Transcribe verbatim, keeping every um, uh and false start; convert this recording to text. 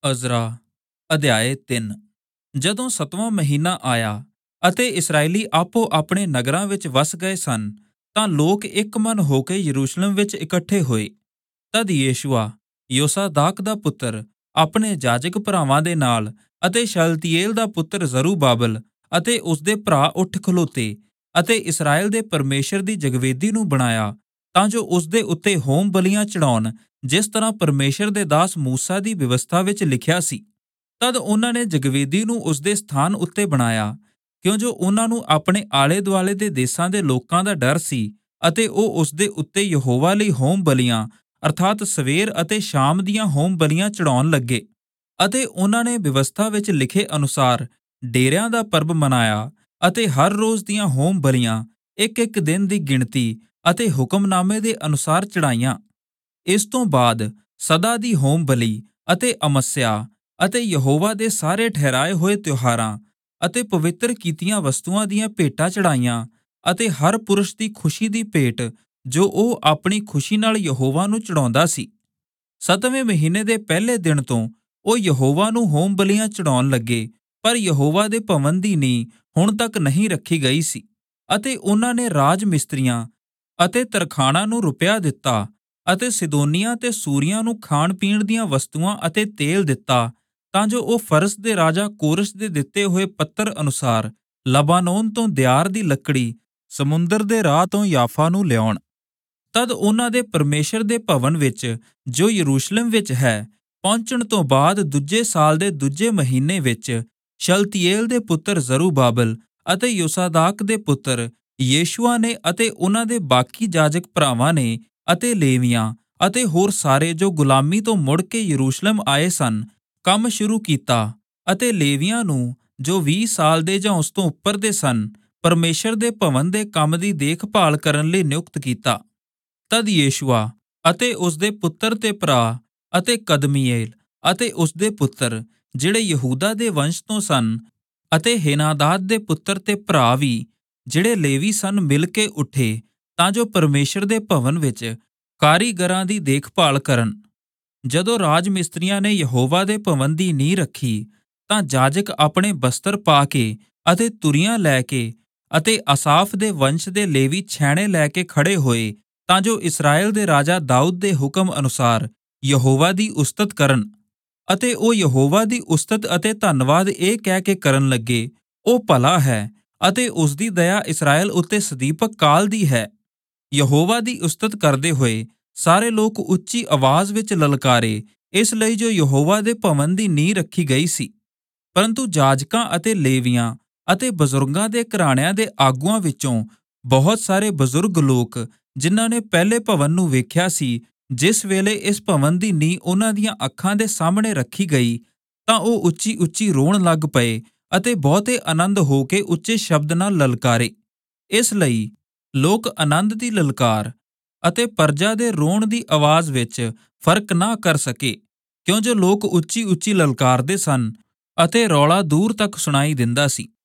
Ezra ਅਧਿਆਇ ਤਿੰਨ। ਜਦੋਂ ਸੱਤਵਾਂ ਮਹੀਨਾ ਆਇਆ ਅਤੇ ਇਸਰਾਏਲੀ ਆਪੋ ਆਪਣੇ ਨਗਰਾਂ ਵਿੱਚ ਵਸ ਗਏ ਸਨ, ਤਾਂ ਲੋਕ ਇੱਕ ਮਨ ਹੋ ਕੇ ਯਰੂਸ਼ਲਮ ਵਿੱਚ ਇਕੱਠੇ ਹੋਏ। ਤਦ ਯੇਸ਼ੂਆ ਯੋਸਾਦਾਕ ਦਾ ਪੁੱਤਰ ਆਪਣੇ ਜਾਜਕ ਭਰਾਵਾਂ ਦੇ ਨਾਲ ਅਤੇ ਸ਼ਲਤੀਏਲ ਦਾ ਪੁੱਤਰ ਜ਼ਰੂਬਾਬਲ ਅਤੇ ਉਸਦੇ ਭਰਾ ਉੱਠ ਖਲੋਤੇ ਅਤੇ ਇਸਰਾਏਲ ਦੇ ਪਰਮੇਸ਼ਰ ਦੀ ਜਗਵੇਦੀ ਨੂੰ ਬਣਾਇਆ, ਤਾਂ ਜੋ ਉਸਦੇ ਉੱਤੇ ਹੋਮ ਬਲੀਆਂ ਚੜਾਉਣ, ਜਿਸ ਤਰ੍ਹਾਂ ਪਰਮੇਸ਼ਰ ਦੇ ਦਾਸ ਮੂਸਾ ਦੀ ਵਿਵਸਥਾ ਵਿੱਚ ਲਿਖਿਆ ਸੀ। ਤਦ ਉਹਨਾਂ ਨੇ ਜਗਵੇਦੀ ਨੂੰ ਉਸਦੇ ਸਥਾਨ ਉੱਤੇ ਬਣਾਇਆ, ਕਿਉਂ ਜੋ ਉਹਨਾਂ ਨੂੰ ਆਪਣੇ ਆਲੇ ਦੁਆਲੇ ਦੇ ਦੇਸਾਂ ਦੇ ਲੋਕਾਂ ਦਾ ਡਰ ਸੀ, ਅਤੇ ਉਹ ਉਸਦੇ ਉੱਤੇ ਯਹੋਵਾ ਲਈ ਹੋਮ ਬਲੀਆਂ ਅਰਥਾਤ ਸਵੇਰ ਅਤੇ ਸ਼ਾਮ ਦੀਆਂ ਹੋਮ ਬਲੀਆਂ ਚੜਾਉਣ ਲੱਗੇ। ਅਤੇ ਉਹਨਾਂ ਨੇ ਵਿਵਸਥਾ ਵਿੱਚ ਲਿਖੇ ਅਨੁਸਾਰ ਡੇਰਿਆਂ ਦਾ ਪਰਬ ਮਨਾਇਆ ਅਤੇ ਹਰ ਰੋਜ਼ ਦੀਆਂ ਹੋਮ ਬਲੀਆਂ ਇੱਕ ਇੱਕ ਦਿਨ ਦੀ ਗਿਣਤੀ ਅਤੇ ਹੁਕਮਨਾਮੇ ਦੇ ਅਨੁਸਾਰ ਚੜਾਈਆਂ। ਇਸ ਤੋਂ ਬਾਅਦ ਸਦਾ ਦੀ ਹੋਮ ਬਲੀ ਅਤੇ ਅਮੱਸਿਆ ਅਤੇ ਯਹੋਵਾ ਦੇ ਸਾਰੇ ਠਹਿਰਾਏ ਹੋਏ ਤਿਉਹਾਰਾਂ ਅਤੇ ਪਵਿੱਤਰ ਕੀਤੀਆਂ ਵਸਤੂਆਂ ਦੀਆਂ ਭੇਟਾਂ ਚੜਾਈਆਂ, ਅਤੇ ਹਰ ਪੁਰਸ਼ ਦੀ ਖੁਸ਼ੀ ਦੀ ਭੇਟ ਜੋ ਉਹ ਆਪਣੀ ਖੁਸ਼ੀ ਨਾਲ ਯਹੋਵਾ ਨੂੰ ਚੜਾਉਂਦਾ ਸੀ। ਸੱਤਵੇਂ ਮਹੀਨੇ ਦੇ ਪਹਿਲੇ ਦਿਨ ਤੋਂ ਉਹ ਯਹੋਵਾ ਨੂੰ ਹੋਮ ਬਲੀਆਂ ਚੜਾਉਣ ਲੱਗੇ, ਪਰ ਯਹੋਵਾ ਦੇ ਭਵਨ ਦੀ ਨੀਂਹ ਹੁਣ ਤੱਕ ਨਹੀਂ ਰੱਖੀ ਗਈ ਸੀ। ਅਤੇ ਉਹਨਾਂ ਨੇ ਰਾਜ ਮਿਸਤਰੀਆਂ ਅਤੇ ਤਰਖਾਣਾਂ ਨੂੰ ਰੁਪਇਆ ਦਿੱਤਾ, ਅਤੇ ਸਿਦੋਨੀਆਂ ਤੇ ਸੂਰੀਆਂ ਨੂੰ ਖਾਣ ਪੀਣ ਦੀਆਂ ਵਸਤੂਆਂ ਅਤੇ ਤੇਲ ਦਿੱਤਾ, ਤਾਂ ਜੋ ਉਹ ਫਰਸ ਦੇ ਰਾਜਾ ਕੋਰਸ਼ ਦੇ ਦਿੱਤੇ ਹੋਏ ਪੱਤਰ ਅਨੁਸਾਰ ਲਬਾਨੋਨ ਤੋਂ ਦਿਆਰ ਦੀ ਲੱਕੜੀ ਸਮੁੰਦਰ ਦੇ ਰਾਹ ਤੋਂ ਯਾਫਾ ਨੂੰ ਲਿਆਉਣ। ਤਦ ਉਹਨਾਂ ਦੇ ਪਰਮੇਸ਼ਰ ਦੇ ਭਵਨ ਵਿੱਚ, ਜੋ ਯਰੂਸ਼ਲਮ ਵਿੱਚ ਹੈ, ਪਹੁੰਚਣ ਤੋਂ ਬਾਅਦ ਦੂਜੇ ਸਾਲ ਦੇ ਦੂਜੇ ਮਹੀਨੇ ਵਿੱਚ ਸ਼ਲਤੀਏਲ ਦੇ ਪੁੱਤਰ ਜ਼ਰੂਬਾਬਲ ਅਤੇ ਯੋਸਾਦਾਕ ਦੇ ਪੁੱਤਰ ਯੇਸ਼ੂਆ ਨੇ ਅਤੇ ਉਹਨਾਂ ਦੇ ਬਾਕੀ ਜਾਜਕ ਭਰਾਵਾਂ ਨੇ ਅਤੇ ਲੇਵੀਆਂ ਅਤੇ ਹੋਰ ਸਾਰੇ ਜੋ ਗੁਲਾਮੀ ਤੋਂ ਮੁੜ ਕੇ ਯਰੂਸ਼ਲਮ ਆਏ ਸਨ, ਕੰਮ ਸ਼ੁਰੂ ਕੀਤਾ। ਅਤੇ ਲੇਵੀਆਂ ਨੂੰ, ਜੋ ਵੀਹ ਸਾਲ ਦੇ ਜਾਂ ਉਸ ਤੋਂ ਉੱਪਰ ਦੇ ਸਨ, ਪਰਮੇਸ਼ਰ ਦੇ ਭਵਨ ਦੇ ਕੰਮ ਦੀ ਦੇਖਭਾਲ ਕਰਨ ਲਈ ਨਿਯੁਕਤ ਕੀਤਾ। ਤਦ ਯੇਸ਼ੂਆ ਅਤੇ ਉਸਦੇ ਪੁੱਤਰ ਤੇ ਭਰਾ ਅਤੇ ਕਦਮੀਏਲ ਅਤੇ ਉਸਦੇ ਪੁੱਤਰ, ਜਿਹੜੇ ਯਹੂਦਾ ਦੇ ਵੰਸ਼ ਤੋਂ ਸਨ, ਅਤੇ ਹੇਨਾਦਾਦ ਦੇ ਪੁੱਤਰ ਤੇ ਭਰਾ ਵੀ, ਜਿਹੜੇ ਲੇਵੀ ਸਨ, ਮਿਲ ਕੇ ਉੱਠੇ, ਤਾਂ ਜੋ ਪਰਮੇਸ਼ਰ ਦੇ ਭਵਨ ਵਿੱਚ ਕਾਰੀਗਰਾਂ ਦੀ ਦੇਖਭਾਲ ਕਰਨ। ਜਦੋਂ ਰਾਜ ਮਿਸਤਰੀਆਂ ਨੇ ਯਹੋਵਾ ਦੇ ਭਵਨ ਦੀ ਨੀਂਹ ਰੱਖੀ, ਤਾਂ ਜਾਜਕ ਆਪਣੇ ਬਸਤਰ ਪਾ ਕੇ ਅਤੇ ਤੁਰੀਆਂ ਲੈ ਕੇ ਅਤੇ ਅਸਾਫ ਦੇ ਵੰਸ਼ ਦੇ ਲੇਵੀ ਛੈਣੇ ਲੈ ਕੇ ਖੜੇ ਹੋਏ, ਤਾਂ ਜੋ ਇਸਰਾਏਲ ਦੇ ਰਾਜਾ ਦਾਊਦ ਦੇ ਹੁਕਮ ਅਨੁਸਾਰ ਯਹੋਵਾ ਦੀ ਉਸਤਤ ਕਰਨ। ਅਤੇ ਉਹ ਯਹੋਵਾ ਦੀ ਉਸਤਤ ਅਤੇ ਧੰਨਵਾਦ ਇਹ ਕਹਿ ਕੇ ਕਰਨ ਲੱਗੇ, ਉਹ ਭਲਾ ਹੈ ਅਤੇ ਉਸਦੀ ਦਇਆ ਇਸਰਾਏਲ ਉੱਤੇ ਸਦੀਪਕ ਕਾਲ ਦੀ ਹੈ। ਯਹੋਵਾ ਦੀ ਉਸਤਤ ਕਰਦੇ ਹੋਏ ਸਾਰੇ ਲੋਕ ਉੱਚੀ ਆਵਾਜ਼ ਵਿੱਚ ਲਲਕਾਰੇ, ਇਸ ਲਈ ਜੋ ਯਹੋਵਾ ਦੇ ਭਵਨ ਦੀ ਨੀਂਹ ਰੱਖੀ ਗਈ ਸੀ। ਪਰੰਤੂ ਜਾਜਕਾਂ ਅਤੇ ਲੇਵੀਆਂ ਅਤੇ ਬਜ਼ੁਰਗਾਂ ਦੇ ਘਰਾਣਿਆਂ ਦੇ ਆਗੂਆਂ ਵਿੱਚੋਂ ਬਹੁਤ ਸਾਰੇ ਬਜ਼ੁਰਗ ਲੋਕ, ਜਿਨ੍ਹਾਂ ਨੇ ਪਹਿਲੇ ਭਵਨ ਨੂੰ ਵੇਖਿਆ ਸੀ, ਜਿਸ ਵੇਲੇ ਇਸ ਭਵਨ ਦੀ ਨੀਂਹ ਉਹਨਾਂ ਦੀਆਂ ਅੱਖਾਂ ਦੇ ਸਾਹਮਣੇ ਰੱਖੀ ਗਈ, ਤਾਂ ਉਹ ਉੱਚੀ ਉੱਚੀ ਰੋਣ ਲੱਗ ਪਏ ਅਤੇ ਬਹੁਤੇ ਆਨੰਦ ਹੋ ਕੇ ਉੱਚੇ ਸ਼ਬਦ ਨਾਲ ਲਲਕਾਰੇ। ਇਸ ਲਈ ਲੋਕ ਆਨੰਦ ਦੀ ਲਲਕਾਰ ਅਤੇ ਪਰਜਾ ਦੇ ਰੋਣ ਦੀ ਆਵਾਜ਼ ਵਿੱਚ ਫਰਕ ਨਾ ਕਰ ਸਕੇ, ਕਿਉਂ ਜੋ ਲੋਕ ਉੱਚੀ ਉੱਚੀ ਲਲਕਾਰਦੇ ਸਨ ਅਤੇ ਰੌਲਾ ਦੂਰ ਤੱਕ ਸੁਣਾਈ ਦਿੰਦਾ ਸੀ।